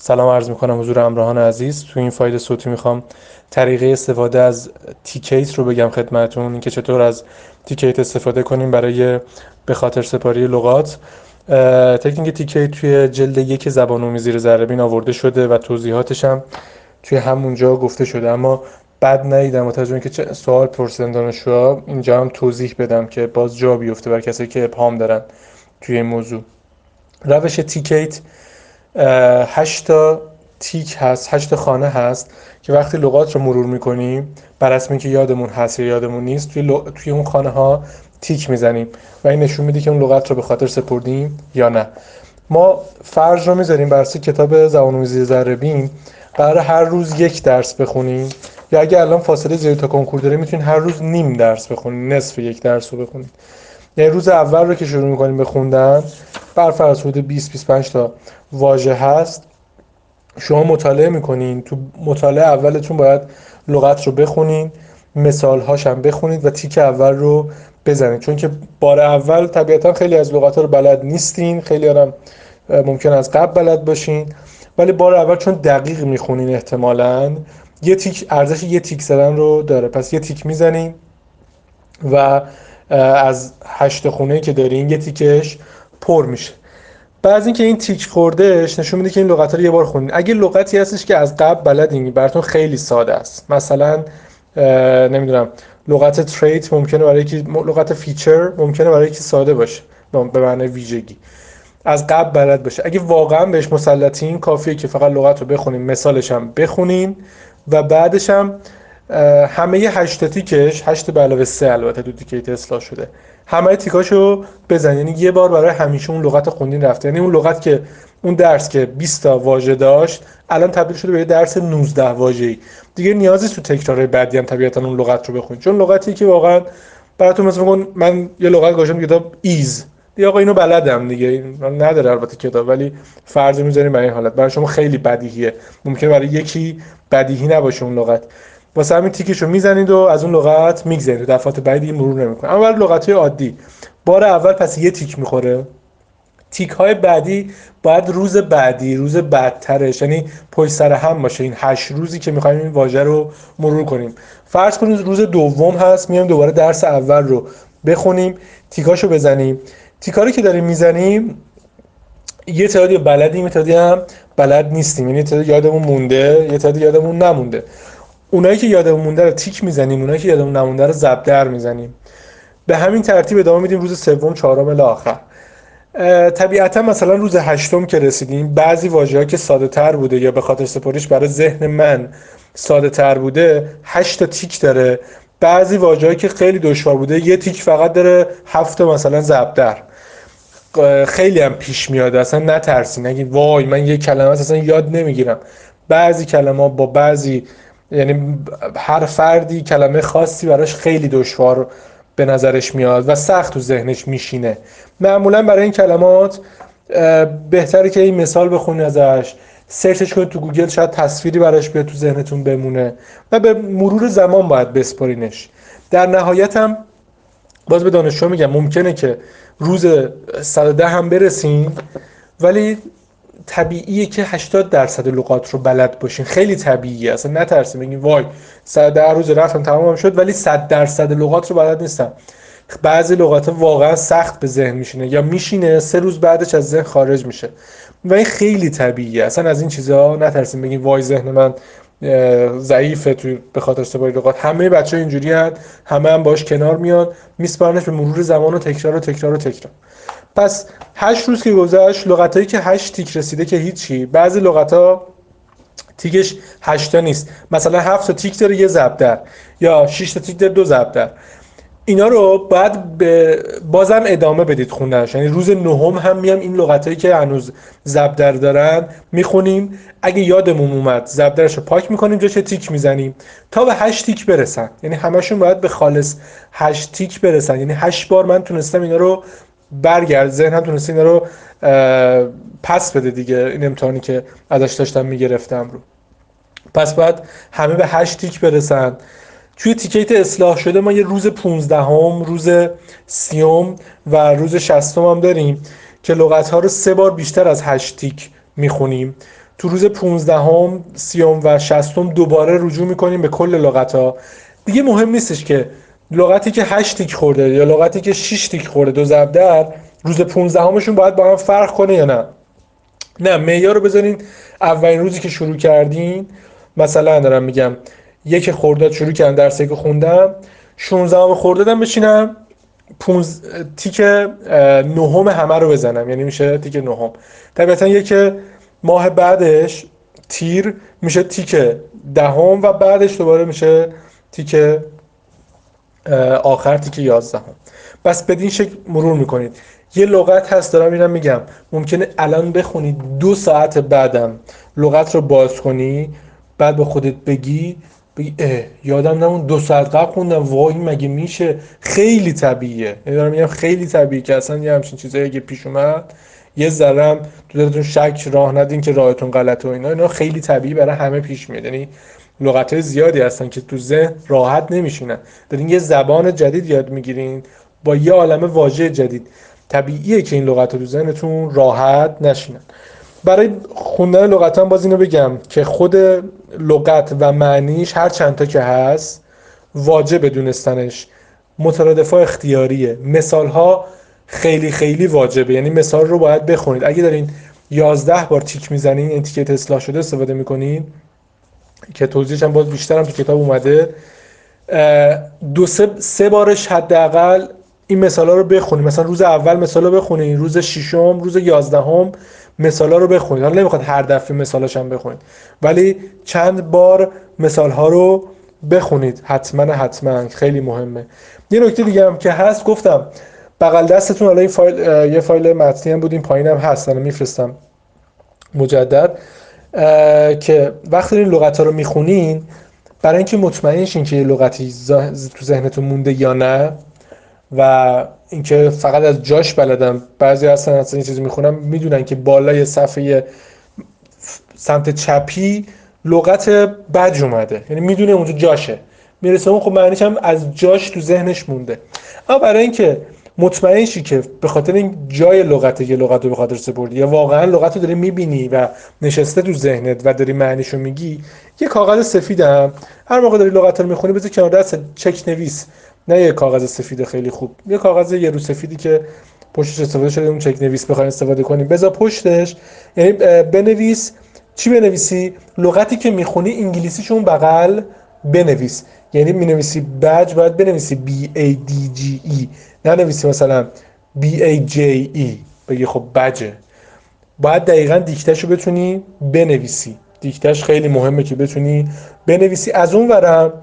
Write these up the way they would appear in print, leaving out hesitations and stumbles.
سلام عرض میکنم حضور همراهان عزیز. تو این فایل صوتی میخوام طریقه استفاده از تیکیت رو بگم خدمتون، اینکه چطور از تیکیت استفاده کنیم برای به خاطر سپاری لغات. تکنیک تیکیت توی جلد 1 زبان‌آموزی زیر ذره آورده شده و توضیحاتش هم توی همونجا گفته شده، اما بعد ندیدم متوجه که چه سوال پرسیدن دانشجوها، اینجا هم توضیح بدم که باز جا بیفته برای کسایی که ابهام دارن توی این موضوع. روش تیکیت 8 تا تیک هست، 8 تا خانه هست که وقتی لغات رو مرور میکنیم بر اساس اینکه یادمون هست یا یادمون نیست توی اون خانه ها تیک میزنیم و این نشون میده که اون لغت رو به خاطر سپردیم یا نه. ما فرض رو میذاریم بر اساس کتاب زبان‌آموزی ذره قرار هر روز یک درس بخونیم، یا اگه الان فاصله زیاد تا کنکور داریم میتونید هر روز نیم درس بخونید، نصف یک درس رو بخونید. یعنی روز اول رو که شروع میکنیم به خوندن، بر فرض حدود 20-25 تا واژه هست، شما مطالعه میکنین. تو مطالعه اولتون باید لغت رو بخونین، مثال هاش هم بخونید و تیک اول رو بزنید، چون که بار اول طبیعتا خیلی از لغات ها رو بلد نیستین، خیلی هم ممکن از قبل بلد باشین، ولی بار اول چون دقیق میخونین احتمالاً یه تیک ارزش یه تیک زدن رو داره، پس یه تیک میزنین و از 8 خونه‌ای که دارین یه تیکش پر میشه. بعد اینکه این تیک خوردهش نشون میده که این لغت رو یه بار خوندین. اگه لغتی هستش که از قبل بلدین براتون خیلی ساده است، مثلا نمیدونم لغت تریت ممکنه برای یکی، لغت فیچر ممکنه برای یکی ساده باشه به معنی ویژگی، از قبل بلد باشه. اگه واقعا بهش مسلطین کافیه که فقط لغت رو بخونین، مثالش هم بخونین و بعدش هم همه 8 تیکش 8 به علاوه 3 البته دو تیکیت اصلاح شده، همه تیکاشو بزن، یعنی یه بار برای همیشه اون لغت خوندین رفته. یعنی اون لغت که اون درس که 20 تا واژه داشت الان تبدیل شده به یه درس 19 واژه‌ای، دیگه نیازی تو تکرارهای بعدی هم طبیعتا اون لغت رو بخونید، چون لغتی که واقعا براتون مثلا بگم من یه لغت گذاشتم کتاب ایز، دیگه آقا اینو بلدم دیگه، نداره البته کتاب، ولی فرض می‌ذاریم برای این حالت برای شما خیلی بدیهیه، ممکنه برای یکی بدیهی نباشه اون لغت، واسه همین تیکشو میزنید و از اون لغت میگذرید، دفعات بعدی مرور نمی‌کنید. اما برای لغت‌های عادی بار اول پس یه تیک میخوره، تیک های بعدی باید روز بعدی، روز بعدترش، یعنی پشت سر هم باشه. این 8 روزی که میخوایم این واژه رو مرور کنیم، فرض کنید روز دوم هست، میایم دوباره درس اول رو بخونیم، تیکاشو بزنیم. تیکاری که داریم میزنیم یه تعدادی بلدیم، یه تعدادی هم بلد نیستیم، یعنی یه تعدادی یادمون مونده، یه تعدادی یادمون نمونده. اونایی که یادمون مونده رو تیک میزنیم، اونایی که یادمون نمونده رو ضرب در میزنیم. به همین ترتیب ادامه میدیم روز سوم، چهارم الی آخر. طبیعتا مثلا روز هشتم که رسیدیم، بعضی واژه‌ها که ساده تر بوده یا به خاطر سپاریش برای ذهن من ساده تر بوده 8 تا تیک داره، بعضی واژه‌ها که خیلی دشوار بوده یه تیک فقط داره، 7 تا مثلا ضرب در. خیلی هم پیش میاد، اصلا نترسین نگید وای من یه کلمه اصلا یاد نمیگیرم. بعضی کلمات با بعضی، یعنی هر فردی کلمه خاصی براش خیلی دشوار به نظرش میاد و سخت تو ذهنش میشینه. معمولا برای این کلمات بهتره که این مثال بخونید ازش، سرچش کنید تو گوگل، شاید تصویری براش بیاد تو ذهنتون بمونه و به مرور زمان باید بسپارینش. در نهایت هم باز به دانشجو میگم ممکنه که روز 110 هم برسین، ولی طبیعیه که 80% لغات رو بلد باشین، خیلی طبیعیه، اصلا نترسین بگین وای 110 روز رفتم تمامم شد ولی 100% لغات رو بلد نیستم. بعضی لغات واقعا سخت به ذهن میشینه یا میشینه 3 روز بعدش از ذهن خارج میشه و این خیلی طبیعیه، اصلا از این چیزا نترسین بگین وای ذهن من ضعیفه توی به خاطر سپاری لغات. همه بچه‌ها اینجوری هستن، همه هم باش کنار میاد، میسپارنش به مرور زمان و تکرار و تکرار و تکرار. پس 8 روز که گذشت، لغتایی که 8 تیک رسیده که هیچی، بعضی لغت‌ها تیکش 8 تا نیست، مثلا 7 تا تیک داره یه ضرب در، یا 6 تا تیک داره 2 ضرب در. اینا رو باید بازم ادامه بدید خوندنش، یعنی روز نهم هم میام این لغتایی که هنوز ضرب در دارن میخونیم، اگه یادمون اومد ضرب درش رو پاک میکنیم، جاش تیک میزنیم تا به 8 تیک برسن. یعنی همشون باید به خالص 8 تیک برسن، یعنی 8 بار من تونستم اینا رو برگرد، ذهنم تونسته اینا رو پس بده دیگه، این امتحانی که ازش داشتم میگرفتم رو. پس باید همه به 8 تیک برسن. توی تیکیت اصلاح شده ما یه روز 15ام، روز 30م و روز 60م هم داریم که لغت‌ها رو 3 بار بیشتر از 8 تیک میخونیم. تو روز 15ام 30ام و 60م دوباره رجوع میکنیم به کل لغت‌ها. دیگه مهم نیستش که لغتی که 8 تیک خورده یا لغتی که 6 تیک خورده دو ضرب در روز 15مشون باید با هم فرق کنه یا نه معیار رو بذارین اولین روزی که شروع کردین. مثلا دارم میگم 1 خرداد شروع کردم درسی که خوندم، 16 خردادم بشینم تیک 9 همه رو بزنم، یعنی میشه تیک 9. طبیعتا 1 ماه بعدش تیر میشه تیک 10 و بعدش دوباره میشه تیک آخر تیک 11. بس بدین شکل مرور میکنید. یه لغت هست دارم اینم میگم ممکنه الان بخونی 2 ساعت بعدم لغت رو باز کنی، بعد با خودت بگی یادم نمون 2 ساعت قبل خوندم، وای مگه میشه. خیلی طبیعیه، یعنی دارم میگم خیلی طبیعیه که اصلا یه همچین چیزایی اگه پیش اومد یه ذره تو دلتون شک راه ندین که راهتون غلطه و اینا خیلی طبیعی برای همه پیش میاد. یعنی لغت‌های زیادی هستن که تو ذهن راحت نمیشینن، دارین یه زبان جدید یاد میگیرین با یه عالمه واژه جدید، طبیعیه که این لغت‌ها تو ذهنتون راحت نشینن. برای خوندن لغت هم باز اینو بگم که خود لغت و معنیش هر چند تا که هست واجب دونستنش، مترادف‌ها اختیاریه، مثال‌ها خیلی خیلی واجبه، یعنی مثال رو باید بخونید. اگه دارین 11 بار تیک میزنین، این تیکت اصلاح شده استفاده میکنین که توضیحش هم باز بیشتر هم تو کتاب اومده، 2-3 بارش حداقل این مثالا رو بخونید. مثلا روز اول مثالا بخونید، روز 6م، روز 11م مثالا رو بخونید. حالا نمیخواد هر دفعه مثالاش هم بخونید، ولی چند بار مثال ها رو بخونید حتما خیلی مهمه. یه نکته دیگه هم که هست گفتم بغل دستتون حالا این فایل یه فایل متنی هم بود، این پایینم هست، الان میفرستم مجدد، که وقتی این لغت ها رو میخونین برای اینکه مطمئن شین که یه لغتی تو ذهنتون مونده یا نه و اینکه فقط از جاش بلدم، بعضی هستن اصلا این چیزی میخونم میدونن که بالای صفحه سمت چپی لغت بج اومده، یعنی میدونه اونجا جاشه، میرسه اون خب معنیش هم از جاش تو ذهنش مونده. اما برای اینکه مطمئن شی که به خاطر این جای لغته که لغت رو به خاطر سپردی یا واقعا لغت رو داری میبینی و نشسته تو ذهنت و داری معنیشو میگی، یه کاغذ سفیدم هر موقع داری لغت رو میخونی بذار کنار دست، چک نویس، نه یه کاغذ سفید خیلی خوب، یه کاغذ یه رو سفیدی که پشتش استفاده شده اون چک نویس بخواید استفاده کنی بذار پشتش، یعنی بنویس. چی بنویسی؟ لغتی که میخونی انگلیسیش اون بغل بنویس. یعنی مینویسی بج باید بنویسی BADGE، نه نویسی مثلا BAJE بگی خب بجه. باید دقیقاً دیکتهشو بتونی بنویسی، دیکتهش خیلی مهمه که بتونی بنویسی. از اون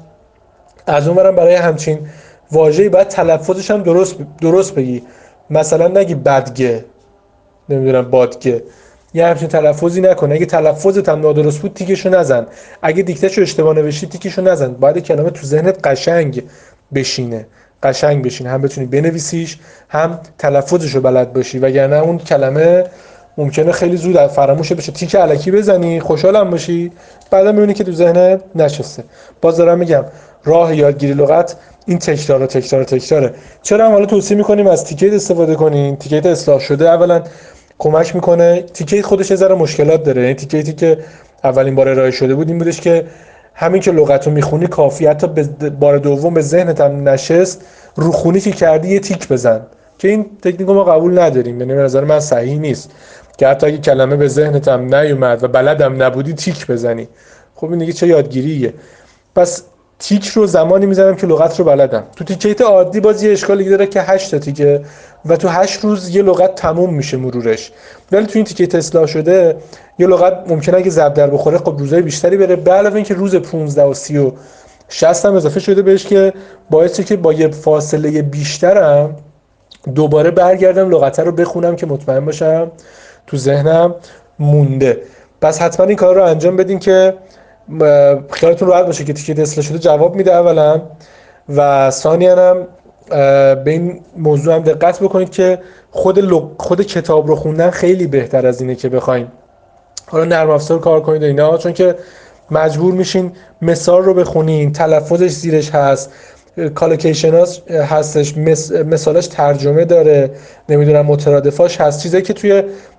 ورم برای همچین واژه‌ای باید تلفظش هم درست بگی، مثلا نگی بدگه، نمیدونم بادگه، یه همچین تلفظی نکن. اگه تلفظت هم نادرست بود تیکشو نزن، اگه دیکتهشو اشتباه نوشتی تیکشو نزن. باید کلمه تو ذهنت قشنگ بشینه، هم بتونی بنویسیش هم تلفظشو بلد باشی، وگرنه اون کلمه ممکنه خیلی زود فراموش بشه، تیک الکی بزنی خوشحالم باشی بعدا میبینی که تو ذهنت نشسته. باز دارم میگم راه یادگیری لغت این تکراره. چرا هم حالا توصیه میکنیم از تیکت استفاده کنین؟ تیکت اصلاح شده اولا کمک میکنه. تیکت خودش یه ذره مشکلات داره، یعنی تیکتی که اولین بار ارائه شده بود این بودش که همین که لغتو میخونی کافیه حتی بار دوم به ذهنت هم نشست روخونی که کردی یه تیک بزن، که این تکنیکو ما قبول نداریم، یعنی به نظر من صحیح نیست که حتی اگه کلمه به ذهنت هم نیومد و بلدم نبودی تیک بزنی. خب این دیگه چه یادگیریه. پس تیک رو زمانی میزنم که لغت رو بلدم. تو تیکت عادی باز یه اشکالی داره که 8 تا تیکه و تو 8 روز یه لغت تموم میشه مرورش، ولی تو این تیکت اصلاح شده یه لغت ممکنه اگه ضرب در بخوره خب روزای بیشتری بره، به علاوه اینکه روز 15 و 30 و 60 هم اضافه شده بهش که باعث که با یه فاصله بیشترم دوباره برگردم لغت رو بخونم که مطمئن باشم تو ذهنم مونده. پس حتما این کار رو انجام بدین که خیالتون راحت باشه که تیکت اصلاح شده جواب میده اولا، و ثانیاً هم به این موضوع هم دقت بکنید که خود کتاب رو خوندن خیلی بهتر از اینه که بخواید حالا نرم افزار کار کنید اینا، چون که مجبور میشین مثال رو بخونین، تلفظش زیرش هست، کالوکیشناش هستش، مثالش ترجمه داره، نمیدونم مترادفاش هست، چیزایی که توی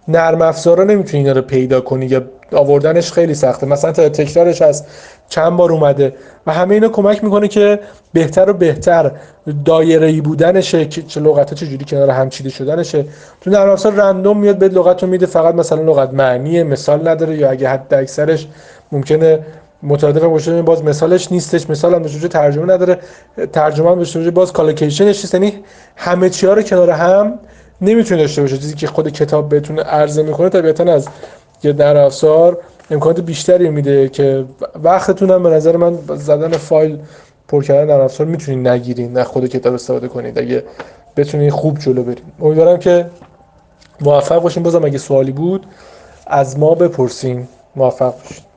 نرم افزارا نمیتونی اینا رو پیدا کنی یا آوردنش خیلی سخته. مثلا تکرارش از چند بار اومده و همه اینا کمک میکنه که بهتر و بهتر دایره‌ای بودنشه، که چه لغت‌ها چجوری کنار هم چیده شدنشه. تو نرم افزار رندوم میاد به لغت رو میده، فقط مثلا لغت معنی مثال نداره، یا اگه حد اکثرش ممکنه مترادف باشه باز مثالش نیستش، مثال هم بشه ترجمه نداره، ترجمه هم بشه باز کالوکیشنش نیست. یعنی همه چیا رو کنار هم نمیتونه داشته باشه. چیزی که خود کتاب بهتون عرضه میکنه طبیعتا از یه نرم افزار امکانات بیشتری میده که وقتتون هم به نظر من زدن فایل پر کردن نرم افزار میتونید نگیرین، نه خود کتاب استفاده کنید اگه بتونید خوب جلو برید. امیدوارم که موفق باشین. بازم اگه سوالی بود از ما بپرسین. موفق باشین.